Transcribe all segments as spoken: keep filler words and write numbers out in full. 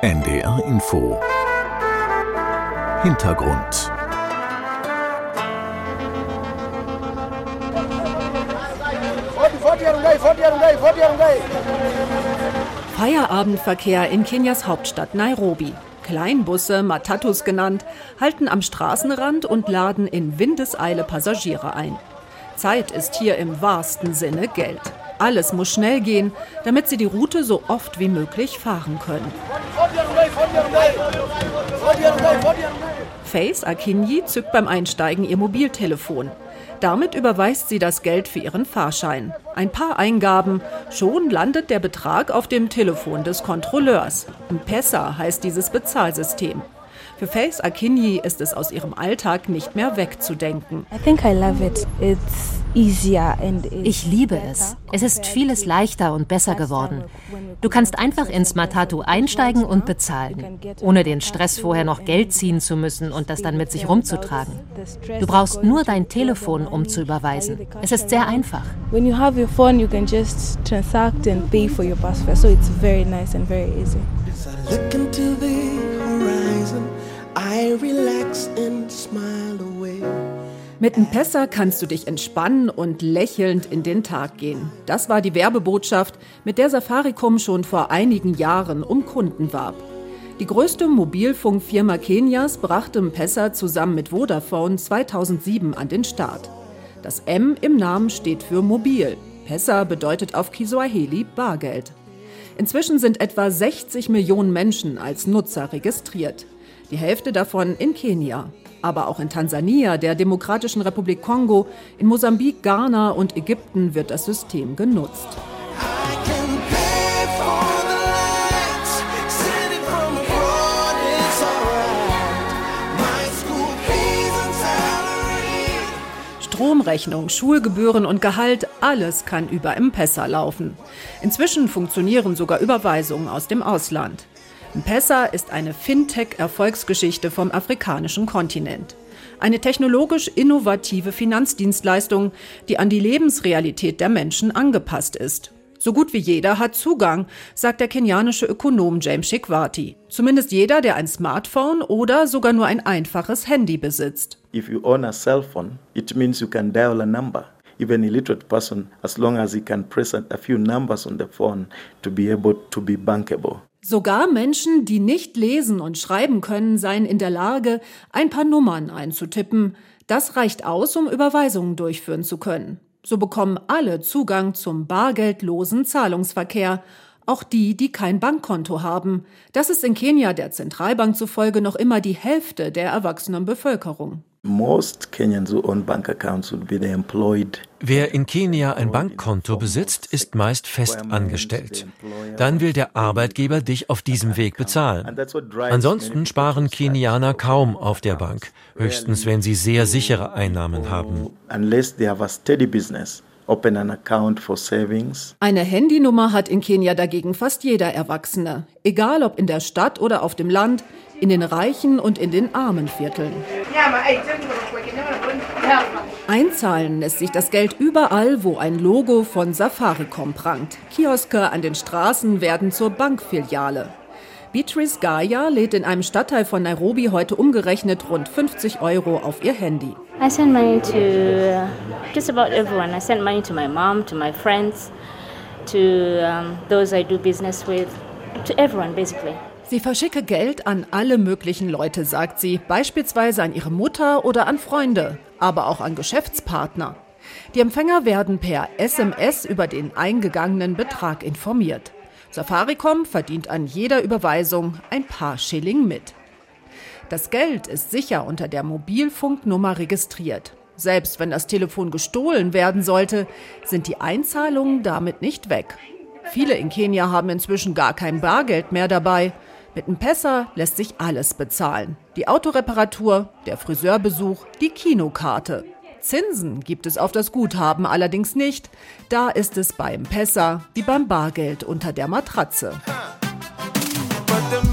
N D R Info Hintergrund. Feierabendverkehr in Kenias Hauptstadt Nairobi. Kleinbusse, Matatus genannt, halten am Straßenrand und laden in Windeseile Passagiere ein. Zeit ist hier im wahrsten Sinne Geld. Alles muss schnell gehen, damit sie die Route so oft wie möglich fahren können. Faith Akinyi zückt beim Einsteigen ihr Mobiltelefon. Damit überweist sie das Geld für ihren Fahrschein. Ein paar Eingaben, schon landet der Betrag auf dem Telefon des Kontrolleurs. M-Pesa heißt dieses Bezahlsystem. Für Faith Akinyi ist es aus ihrem Alltag nicht mehr wegzudenken. Ich liebe es. Es ist vieles leichter und besser geworden. Du kannst einfach ins Matatu einsteigen und bezahlen, ohne den Stress vorher noch Geld ziehen zu müssen und das dann mit sich rumzutragen. Du brauchst nur dein Telefon, um zu überweisen. Es ist sehr einfach. When you have your phone, you can just transact and pay for your bus fare. So it's very nice and very easy. Look into the horizon, I relax and smile away. Mit M-Pesa kannst du dich entspannen und lächelnd in den Tag gehen. Das war die Werbebotschaft, mit der Safaricom schon vor einigen Jahren um Kunden warb. Die größte Mobilfunkfirma Kenias brachte M-Pesa zusammen mit Vodafone zweitausendsieben an den Start. Das M im Namen steht für mobil. Pesa bedeutet auf Kiswahili Bargeld. Inzwischen sind etwa sechzig Millionen Menschen als Nutzer registriert. Die Hälfte davon in Kenia. Aber auch in Tansania, der Demokratischen Republik Kongo, in Mosambik, Ghana und Ägypten wird das System genutzt. Stromrechnung, Schulgebühren und Gehalt, alles kann über M-Pesa laufen. Inzwischen funktionieren sogar Überweisungen aus dem Ausland. M-Pesa ist eine Fintech-Erfolgsgeschichte vom afrikanischen Kontinent. Eine technologisch innovative Finanzdienstleistung, die an die Lebensrealität der Menschen angepasst ist. So gut wie jeder hat Zugang, sagt der kenianische Ökonom James Shikwati. Zumindest jeder, der ein Smartphone oder sogar nur ein einfaches Handy besitzt. If you own a cell phone, it means you can dial a number. Even a illiterate person, as long as he can press a few numbers on the phone to be able to be bankable. Sogar Menschen, die nicht lesen und schreiben können, seien in der Lage, ein paar Nummern einzutippen. Das reicht aus, um Überweisungen durchführen zu können. So bekommen alle Zugang zum bargeldlosen Zahlungsverkehr, auch die, die kein Bankkonto haben. Das ist in Kenia der Zentralbank zufolge noch immer die Hälfte der erwachsenen Bevölkerung. Most Kenyans who own bank accounts would be the employed. Wer in Kenia ein Bankkonto besitzt, ist meist fest angestellt. Dann will der Arbeitgeber dich auf diesem Weg bezahlen. Ansonsten sparen Kenianer kaum auf der Bank, höchstens wenn sie sehr sichere Einnahmen haben. Unless they have a steady business. Open an account for savings. Eine Handynummer hat in Kenia dagegen fast jeder Erwachsene. Egal ob in der Stadt oder auf dem Land, in den reichen und in den armen Vierteln. Einzahlen lässt sich das Geld überall, wo ein Logo von Safaricom prangt. Kioske an den Straßen werden zur Bankfiliale. Beatrice Gaya lädt in einem Stadtteil von Nairobi heute umgerechnet rund fünfzig Euro auf ihr Handy. I send money to just about everyone. I send money to my mom, to my friends, to um, those I do business with, to everyone basically. Sie verschicke Geld an alle möglichen Leute, sagt sie, beispielsweise an ihre Mutter oder an Freunde, aber auch an Geschäftspartner. Die Empfänger werden per S M S über den eingegangenen Betrag informiert. Safaricom verdient an jeder Überweisung ein paar Schilling mit. Das Geld ist sicher unter der Mobilfunknummer registriert. Selbst wenn das Telefon gestohlen werden sollte, sind die Einzahlungen damit nicht weg. Viele in Kenia haben inzwischen gar kein Bargeld mehr dabei. Mit M-Pesa lässt sich alles bezahlen. Die Autoreparatur, der Friseurbesuch, die Kinokarte. Zinsen gibt es auf das Guthaben allerdings nicht. Da ist es bei M-Pesa wie beim Bargeld unter der Matratze. But the music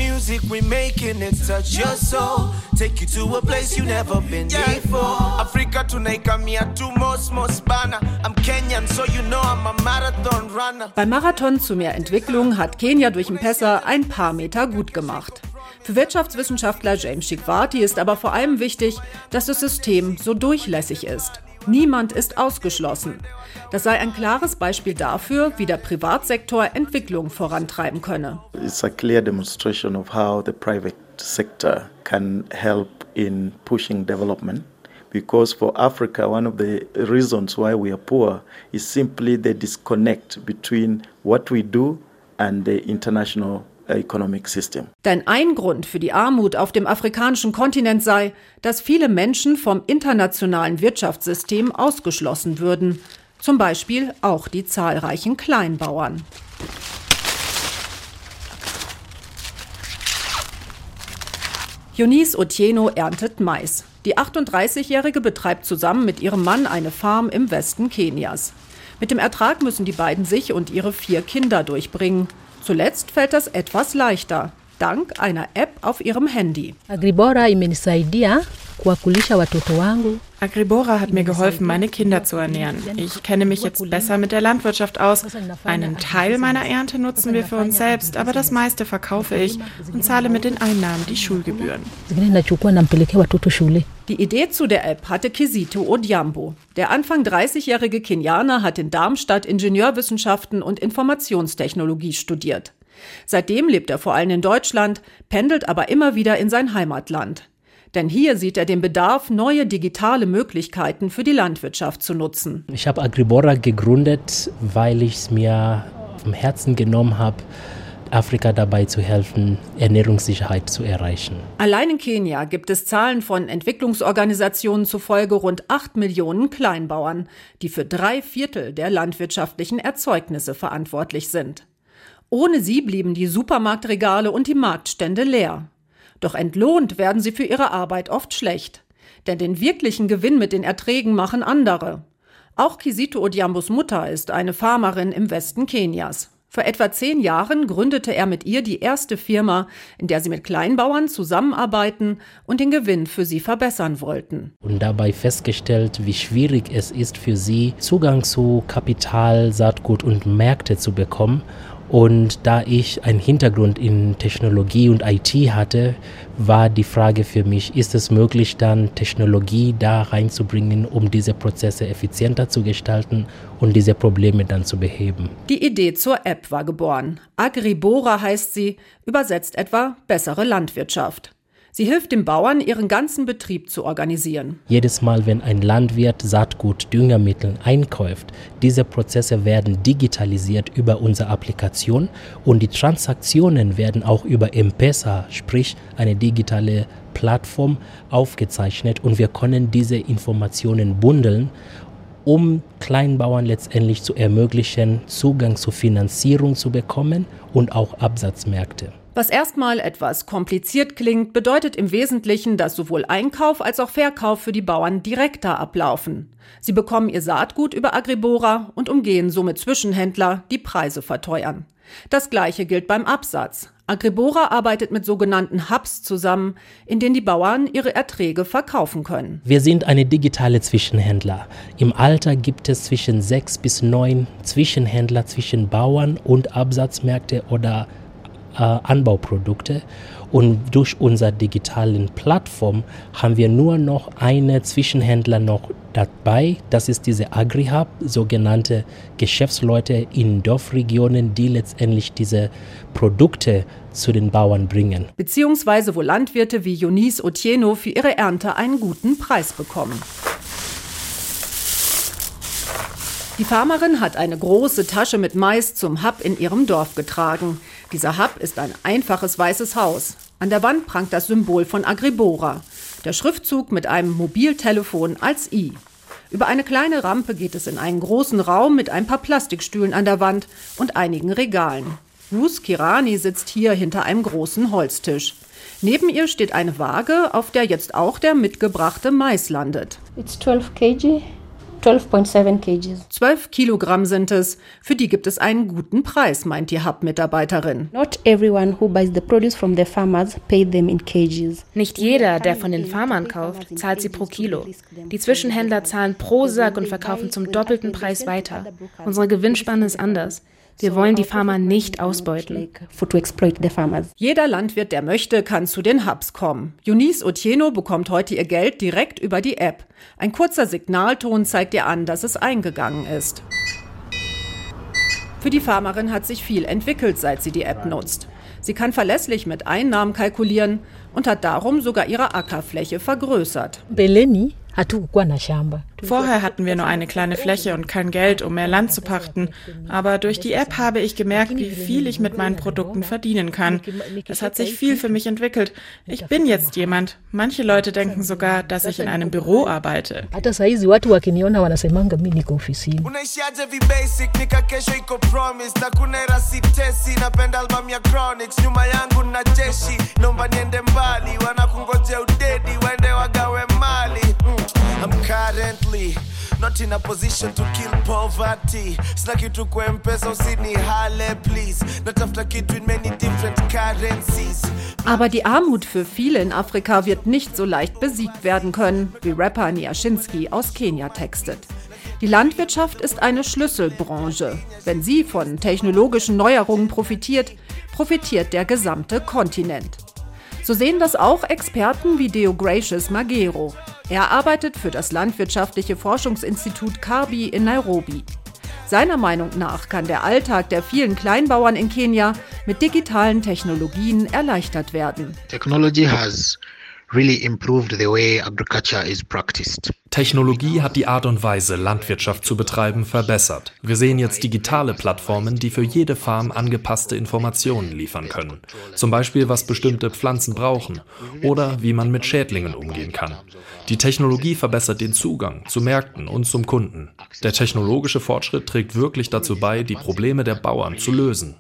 we making it touch your soul. Take you to a place you never been before. Africa tunaikamia tu most most bana. I'm Kenyan, so you know I'm a marathon runner. Beim Marathon zu mehr Entwicklung hat Kenia durch M-Pesa ein paar Meter gut gemacht. Für Wirtschaftswissenschaftler James Shikwati ist aber vor allem wichtig, dass das System so durchlässig ist. Niemand ist ausgeschlossen. Das sei ein klares Beispiel dafür, wie der Privatsektor Entwicklung vorantreiben könne. It's a clear demonstration of how the private sector can help in pushing development. Because for Africa, one of the reasons why we are poor is simply the disconnect between what we do and the international economic system. Denn ein Grund für die Armut auf dem afrikanischen Kontinent sei, dass viele Menschen vom internationalen Wirtschaftssystem ausgeschlossen würden. Zum Beispiel auch die zahlreichen Kleinbauern. Eunice Otieno erntet Mais. Die achtunddreißigjährige betreibt zusammen mit ihrem Mann eine Farm im Westen Kenias. Mit dem Ertrag müssen die beiden sich und ihre vier Kinder durchbringen. Zuletzt fällt das etwas leichter, dank einer App auf ihrem Handy. Agribora imenisaidia kuwakulisha watoto wangu. Agribora hat mir geholfen, meine Kinder zu ernähren. Ich kenne mich jetzt besser mit der Landwirtschaft aus. Einen Teil meiner Ernte nutzen wir für uns selbst, aber das meiste verkaufe ich und zahle mit den Einnahmen die Schulgebühren. Die Idee zu der App hatte Kizito Odhiambo. Der Anfang dreißigjährige Kenianer hat in Darmstadt Ingenieurwissenschaften und Informationstechnologie studiert. Seitdem lebt er vor allem in Deutschland, pendelt aber immer wieder in sein Heimatland. Denn hier sieht er den Bedarf, neue digitale Möglichkeiten für die Landwirtschaft zu nutzen. Ich habe Agribora gegründet, weil ich es mir vom Herzen genommen habe, Afrika dabei zu helfen, Ernährungssicherheit zu erreichen. Allein in Kenia gibt es Zahlen von Entwicklungsorganisationen zufolge rund acht Millionen Kleinbauern, die für drei Viertel der landwirtschaftlichen Erzeugnisse verantwortlich sind. Ohne sie blieben die Supermarktregale und die Marktstände leer. Doch entlohnt werden sie für ihre Arbeit oft schlecht. Denn den wirklichen Gewinn mit den Erträgen machen andere. Auch Kizito Odhiambos Mutter ist eine Farmerin im Westen Kenias. Vor etwa zehn Jahren gründete er mit ihr die erste Firma, in der sie mit Kleinbauern zusammenarbeiten und den Gewinn für sie verbessern wollten. Und dabei festgestellt, wie schwierig es ist für sie, Zugang zu Kapital, Saatgut und Märkte zu bekommen. Und da ich einen Hintergrund in Technologie und I T hatte, war die Frage für mich, ist es möglich, dann Technologie da reinzubringen, um diese Prozesse effizienter zu gestalten und diese Probleme dann zu beheben. Die Idee zur App war geboren. Agribora heißt sie, übersetzt etwa bessere Landwirtschaft. Sie hilft den Bauern, ihren ganzen Betrieb zu organisieren. Jedes Mal, wenn ein Landwirt Saatgut, Düngemittel einkauft, diese Prozesse werden digitalisiert über unsere Applikation und die Transaktionen werden auch über M-Pesa, sprich eine digitale Plattform, aufgezeichnet und wir können diese Informationen bundeln, um Kleinbauern letztendlich zu ermöglichen, Zugang zur Finanzierung zu bekommen und auch Absatzmärkte. Was erstmal etwas kompliziert klingt, bedeutet im Wesentlichen, dass sowohl Einkauf als auch Verkauf für die Bauern direkter ablaufen. Sie bekommen ihr Saatgut über Agribora und umgehen somit Zwischenhändler, die Preise verteuern. Das Gleiche gilt beim Absatz. Agribora arbeitet mit sogenannten Hubs zusammen, in denen die Bauern ihre Erträge verkaufen können. Wir sind eine digitale Zwischenhändler. Im Alter gibt es zwischen sechs bis neun Zwischenhändler zwischen Bauern und Absatzmärkte oder Anbauprodukte und durch unsere digitalen Plattform haben wir nur noch einen Zwischenhändler noch dabei. Das ist diese AgriHub, sogenannte Geschäftsleute in Dorfregionen, die letztendlich diese Produkte zu den Bauern bringen. Beziehungsweise wo Landwirte wie Eunice Otieno für ihre Ernte einen guten Preis bekommen. Die Farmerin hat eine große Tasche mit Mais zum Hub in ihrem Dorf getragen. Dieser Hub ist ein einfaches weißes Haus. An der Wand prangt das Symbol von Agribora. Der Schriftzug mit einem Mobiltelefon als I. Über eine kleine Rampe geht es in einen großen Raum mit ein paar Plastikstühlen an der Wand und einigen Regalen. Ruth Kirani sitzt hier hinter einem großen Holztisch. Neben ihr steht eine Waage, auf der jetzt auch der mitgebrachte Mais landet. It's twelve kilograms. zwölf Komma sieben Kilogramm. Zwölf Kilogramm sind es. Für die gibt es einen guten Preis, meint die Hub-Mitarbeiterin. Not everyone who buys the produce from the farmers pay them in kgs. Nicht jeder, der von den Farmern kauft, zahlt sie pro Kilo. Die Zwischenhändler zahlen pro Sack und verkaufen zum doppelten Preis weiter. Unsere Gewinnspanne ist anders. Wir wollen die Farmer nicht ausbeuten. Jeder Landwirt, der möchte, kann zu den Hubs kommen. Eunice Otieno bekommt heute ihr Geld direkt über die App. Ein kurzer Signalton zeigt ihr an, dass es eingegangen ist. Für die Farmerin hat sich viel entwickelt, seit sie die App nutzt. Sie kann verlässlich mit Einnahmen kalkulieren und hat darum sogar ihre Ackerfläche vergrößert. Beleni hatukuwa na shamba. Vorher hatten wir nur eine kleine Fläche und kein Geld, um mehr Land zu pachten. Aber durch die App habe ich gemerkt, wie viel ich mit meinen Produkten verdienen kann. Es hat sich viel für mich entwickelt. Ich bin jetzt jemand. Manche Leute denken sogar, dass ich in einem Büro arbeite. Hata saizi watu wakiniona wanasemanga mimi niko ofisini. Unaishiaje vi basic nika kesho iko promise na kuna rasitesi napenda album ya Chronics nyuma yangu na jeshi naomba niende mbali wanakungojea udedi waende wagawe mali. I'm currently not in a position to kill poverty. Sina kitu kwa M-Pesa usini hale please. Natafuta kitu in many different currencies. Aber die Armut für viele in Afrika wird nicht so leicht besiegt werden können, wie Rapper Nyashinski aus Kenia textet. Die Landwirtschaft ist eine Schlüsselbranche. Wenn sie von technologischen Neuerungen profitiert, profitiert der gesamte Kontinent. So sehen das auch Experten wie Deogracious Magero. Er arbeitet für das landwirtschaftliche Forschungsinstitut Kabi in Nairobi. Seiner Meinung nach kann der Alltag der vielen Kleinbauern in Kenia mit digitalen Technologien erleichtert werden. Technology has really improved the way agriculture is practiced. Technologie hat die Art und Weise, Landwirtschaft zu betreiben, verbessert. Wir sehen jetzt digitale Plattformen, die für jede Farm angepasste Informationen liefern können. Zum Beispiel, was bestimmte Pflanzen brauchen oder wie man mit Schädlingen umgehen kann. Die Technologie verbessert den Zugang zu Märkten und zum Kunden. Der technologische Fortschritt trägt wirklich dazu bei, die Probleme der Bauern zu lösen.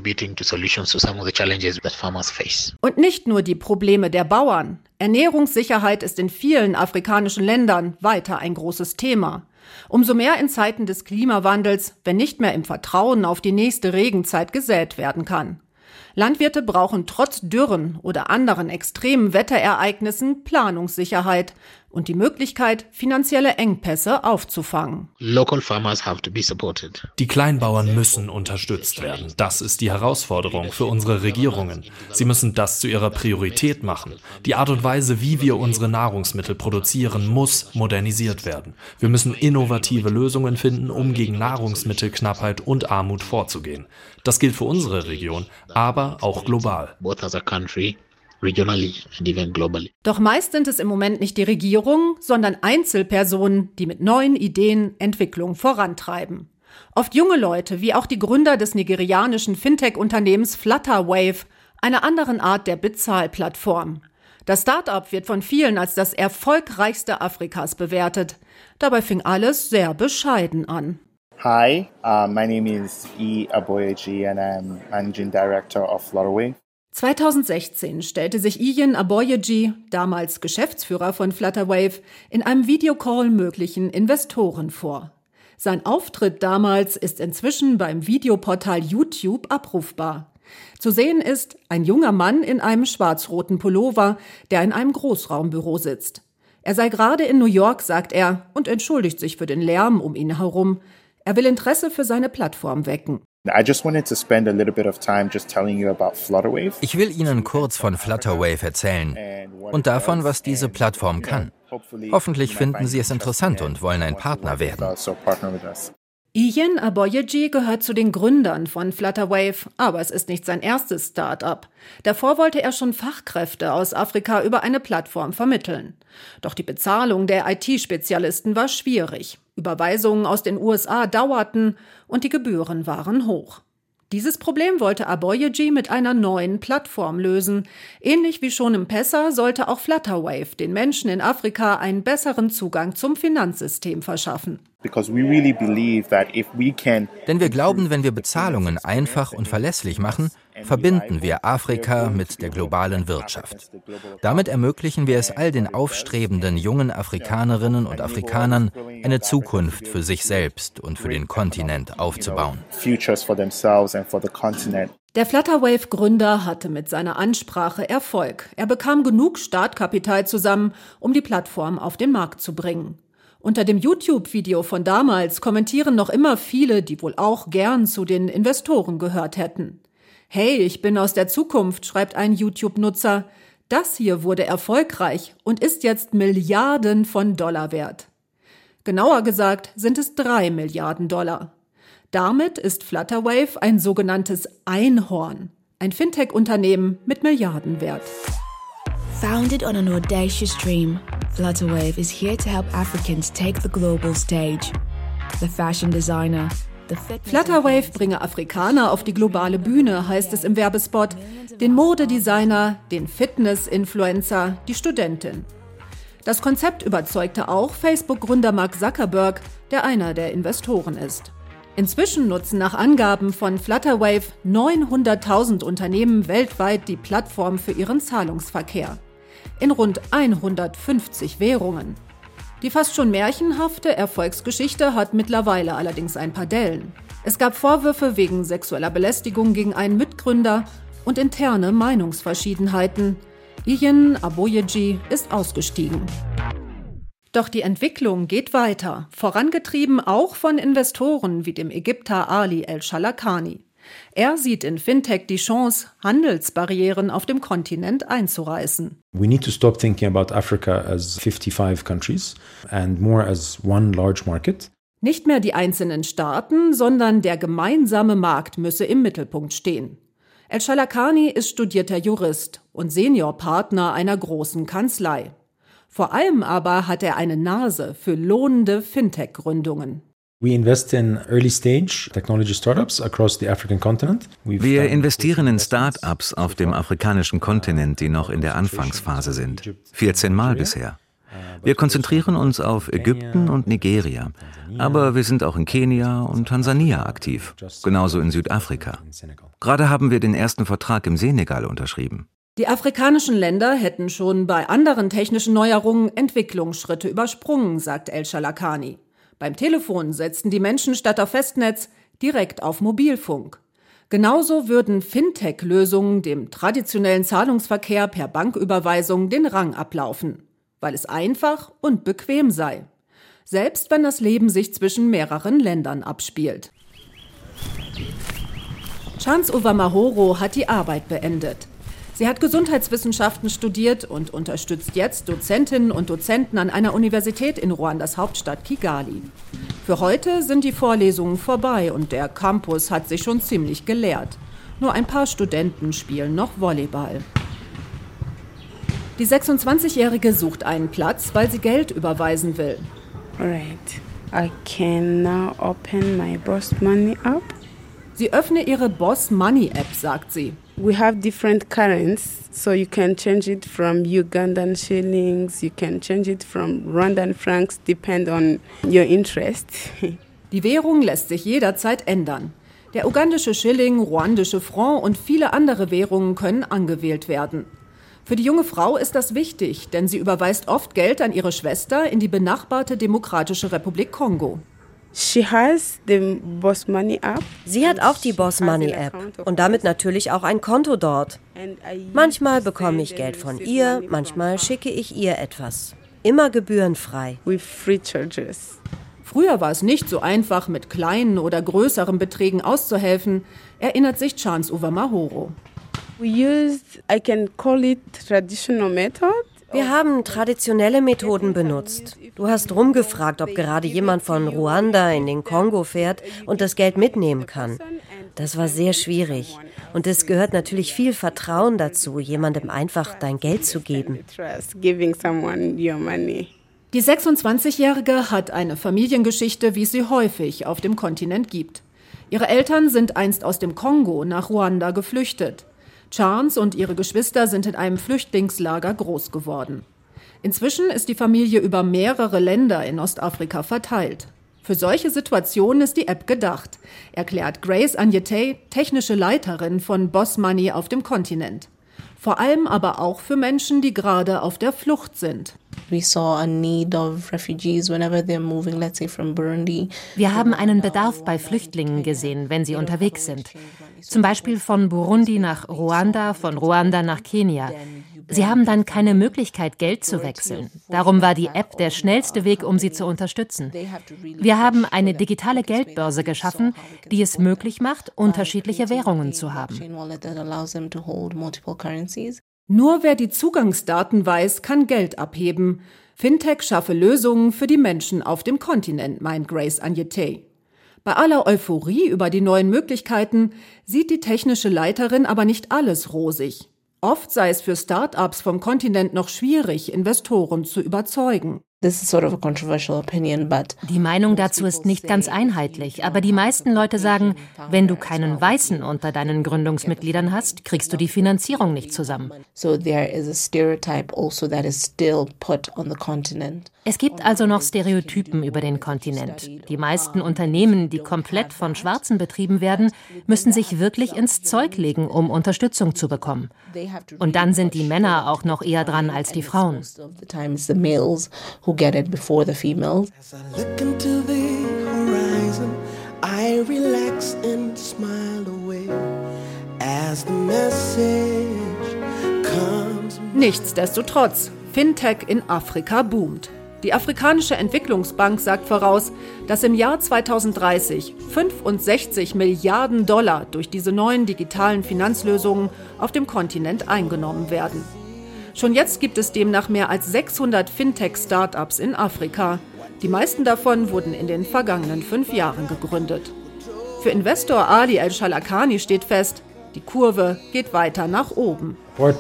Und nicht nur die Probleme der Bauern. Ernährungssicherheit ist in vielen afrikanischen Ländern weiter ein großes Thema. Umso mehr in Zeiten des Klimawandels, wenn nicht mehr im Vertrauen auf die nächste Regenzeit gesät werden kann. Landwirte brauchen trotz Dürren oder anderen extremen Wetterereignissen Planungssicherheit und die Möglichkeit, finanzielle Engpässe aufzufangen. Local farmers have to be supported. Die Kleinbauern müssen unterstützt werden. Das ist die Herausforderung für unsere Regierungen. Sie müssen das zu ihrer Priorität machen. Die Art und Weise, wie wir unsere Nahrungsmittel produzieren, muss modernisiert werden. Wir müssen innovative Lösungen finden, um gegen Nahrungsmittelknappheit und Armut vorzugehen. Das gilt für unsere Region, aber auch global. Both as a country, regionally and even globally. Doch meist sind es im Moment nicht die Regierungen, sondern Einzelpersonen, die mit neuen Ideen Entwicklung vorantreiben. Oft junge Leute, wie auch die Gründer des nigerianischen Fintech-Unternehmens Flutterwave, einer anderen Art der Bezahlplattform. Das Start-up wird von vielen als das erfolgreichste Afrikas bewertet. Dabei fing alles sehr bescheiden an. Hi, uh, my name is E. Aboyeji and I'm Managing Director of Flutterwave. zweitausendsechzehn stellte sich Ian Aboyeji, damals Geschäftsführer von Flutterwave, in einem Videocall möglichen Investoren vor. Sein Auftritt damals ist inzwischen beim Videoportal YouTube abrufbar. Zu sehen ist ein junger Mann in einem schwarz-roten Pullover, der in einem Großraumbüro sitzt. Er sei gerade in New York, sagt er, und entschuldigt sich für den Lärm um ihn herum. Er will Interesse für seine Plattform wecken. Ich will Ihnen kurz von Flutterwave erzählen und davon, was diese Plattform kann. Hoffentlich finden Sie es interessant und wollen ein Partner werden. Ian Aboyeji gehört zu den Gründern von Flutterwave, aber es ist nicht sein erstes Start-up. Davor wollte er schon Fachkräfte aus Afrika über eine Plattform vermitteln. Doch die Bezahlung der I T-Spezialisten war schwierig. Überweisungen aus den U S A dauerten und die Gebühren waren hoch. Dieses Problem wollte Aboyeji mit einer neuen Plattform lösen. Ähnlich wie schon M-Pesa sollte auch Flutterwave den Menschen in Afrika einen besseren Zugang zum Finanzsystem verschaffen. Denn wir glauben, wenn wir Bezahlungen einfach und verlässlich machen, verbinden wir Afrika mit der globalen Wirtschaft. Damit ermöglichen wir es all den aufstrebenden jungen Afrikanerinnen und Afrikanern, eine Zukunft für sich selbst und für den Kontinent aufzubauen. Der Flutterwave-Gründer hatte mit seiner Ansprache Erfolg. Er bekam genug Startkapital zusammen, um die Plattform auf den Markt zu bringen. Unter dem YouTube-Video von damals kommentieren noch immer viele, die wohl auch gern zu den Investoren gehört hätten. Hey, ich bin aus der Zukunft, schreibt ein YouTube-Nutzer. Das hier wurde erfolgreich und ist jetzt Milliarden von Dollar wert. Genauer gesagt sind es drei Milliarden Dollar. Damit ist Flutterwave ein sogenanntes Einhorn, ein Fintech-Unternehmen mit Milliardenwert. Founded on an audacious dream, Flutterwave is here to help Africans take the global stage. The fashion designer, the Flutterwave bringe Afrikaner auf die globale Bühne, heißt es im Werbespot, den Modedesigner, den Fitness-Influencer, die Studentin. Das Konzept überzeugte auch Facebook-Gründer Mark Zuckerberg, der einer der Investoren ist. Inzwischen nutzen nach Angaben von Flutterwave neunhunderttausend Unternehmen weltweit die Plattform für ihren Zahlungsverkehr. In rund hundertfünfzig Währungen. Die fast schon märchenhafte Erfolgsgeschichte hat mittlerweile allerdings ein paar Dellen. Es gab Vorwürfe wegen sexueller Belästigung gegen einen Mitgründer und interne Meinungsverschiedenheiten. Ian Aboyeji ist ausgestiegen. Doch die Entwicklung geht weiter, vorangetrieben auch von Investoren wie dem Ägypter Ali El-Shalakani. Er sieht in Fintech die Chance, Handelsbarrieren auf dem Kontinent einzureißen. We need to stop thinking about Africa as fifty-five countries and more as one large market. Nicht mehr die einzelnen Staaten, sondern der gemeinsame Markt müsse im Mittelpunkt stehen. El-Shalakani ist studierter Jurist und Seniorpartner einer großen Kanzlei. Vor allem aber hat er eine Nase für lohnende Fintech-Gründungen. We invest in early stage technology startups across the African continent. Wir investieren in Start-ups auf dem afrikanischen Kontinent, die noch in der Anfangsphase sind. vierzehn Mal bisher. Wir konzentrieren uns auf Ägypten und Nigeria, aber wir sind auch in Kenia und Tansania aktiv, genauso in Südafrika. Gerade haben wir den ersten Vertrag im Senegal unterschrieben. Die afrikanischen Länder hätten schon bei anderen technischen Neuerungen Entwicklungsschritte übersprungen, sagt El-Shalakani. Beim Telefon setzten die Menschen statt auf Festnetz direkt auf Mobilfunk. Genauso würden Fintech-Lösungen dem traditionellen Zahlungsverkehr per Banküberweisung den Rang ablaufen, weil es einfach und bequem sei. Selbst wenn das Leben sich zwischen mehreren Ländern abspielt. Chance Uvamahoro hat die Arbeit beendet. Sie hat Gesundheitswissenschaften studiert und unterstützt jetzt Dozentinnen und Dozenten an einer Universität in Ruandas Hauptstadt Kigali. Für heute sind die Vorlesungen vorbei und der Campus hat sich schon ziemlich geleert. Nur ein paar Studenten spielen noch Volleyball. Die sechsundzwanzigjährige sucht einen Platz, weil sie Geld überweisen will. Alright, I can now open my Boss Money app. Sie öffne ihre Boss Money App, sagt sie. We have different currencies, so you can change it from Ugandan shillings, you can change it from Rwandan francs, depend on your interest. Die Währung lässt sich jederzeit ändern. Der ugandische Schilling, ruandische Franc und viele andere Währungen können angewählt werden. Für die junge Frau ist das wichtig, denn sie überweist oft Geld an ihre Schwester in die benachbarte Demokratische Republik Kongo. She has the Boss Money App. Sie hat auch die Boss Money App und damit natürlich auch ein Konto dort. Manchmal bekomme ich Geld von ihr, manchmal schicke ich ihr etwas. Immer gebührenfrei. With free charges. Früher war es nicht so einfach, mit kleinen oder größeren Beträgen auszuhelfen, erinnert sich Chance Uvamahoro. We used, I can call it traditional method. Wir haben traditionelle Methoden benutzt. Du hast rumgefragt, ob gerade jemand von Ruanda in den Kongo fährt und das Geld mitnehmen kann. Das war sehr schwierig. Und es gehört natürlich viel Vertrauen dazu, jemandem einfach dein Geld zu geben. Die sechsundzwanzigjährige hat eine Familiengeschichte, wie es sie häufig auf dem Kontinent gibt. Ihre Eltern sind einst aus dem Kongo nach Ruanda geflüchtet. Chance und ihre Geschwister sind in einem Flüchtlingslager groß geworden. Inzwischen ist die Familie über mehrere Länder in Ostafrika verteilt. Für solche Situationen ist die App gedacht, erklärt Grace Agnetey, technische Leiterin von Boss Money auf dem Kontinent. Vor allem aber auch für Menschen, die gerade auf der Flucht sind. Wir haben einen Bedarf bei Flüchtlingen gesehen, wenn sie unterwegs sind. Zum Beispiel von Burundi nach Ruanda, von Ruanda nach Kenia. Sie haben dann keine Möglichkeit, Geld zu wechseln. Darum war die App der schnellste Weg, um sie zu unterstützen. Wir haben eine digitale Geldbörse geschaffen, die es möglich macht, unterschiedliche Währungen zu haben. Nur wer die Zugangsdaten weiß, kann Geld abheben. Fintech schaffe Lösungen für die Menschen auf dem Kontinent, meint Grace Agnetey. Bei aller Euphorie über die neuen Möglichkeiten sieht die technische Leiterin aber nicht alles rosig. Oft sei es für Start-ups vom Kontinent noch schwierig, Investoren zu überzeugen. Die Meinung dazu ist nicht ganz einheitlich, aber die meisten Leute sagen, wenn du keinen Weißen unter deinen Gründungsmitgliedern hast, kriegst du die Finanzierung nicht zusammen. Es gibt also noch Stereotypen über den Kontinent. Die meisten Unternehmen, die komplett von Schwarzen betrieben werden, müssen sich wirklich ins Zeug legen, um Unterstützung zu bekommen. Und dann sind die Männer auch noch eher dran als die Frauen. Who get it before the females. As I look into the horizon, I relax and smile away as the message comes. Nichtsdestotrotz, Fintech in Afrika boomt. Die Afrikanische Entwicklungsbank sagt voraus, dass im Jahr zweitausenddreißig fünfundsechzig Milliarden Dollar durch diese neuen digitalen Finanzlösungen auf dem Kontinent eingenommen werden. Schon jetzt gibt es demnach mehr als sechshundert Fintech-Startups in Afrika. Die meisten davon wurden in den vergangenen fünf Jahren gegründet. Für Investor Ali El-Shalakani steht fest, die Kurve geht weiter nach oben.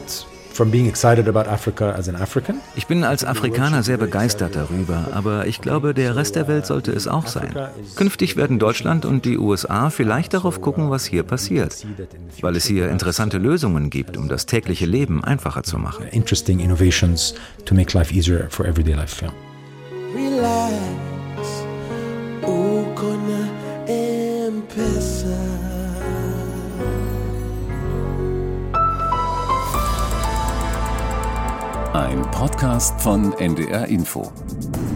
Ich bin als Afrikaner sehr begeistert darüber, aber ich glaube, der Rest der Welt sollte es auch sein. Künftig werden Deutschland und die U S A vielleicht darauf gucken, was hier passiert, weil es hier interessante Lösungen gibt, um das tägliche Leben einfacher zu machen. Interesting innovations to make life easier for everyday life. Yeah. Relax, ukona M-Pesa. Ein Podcast von N D R Info.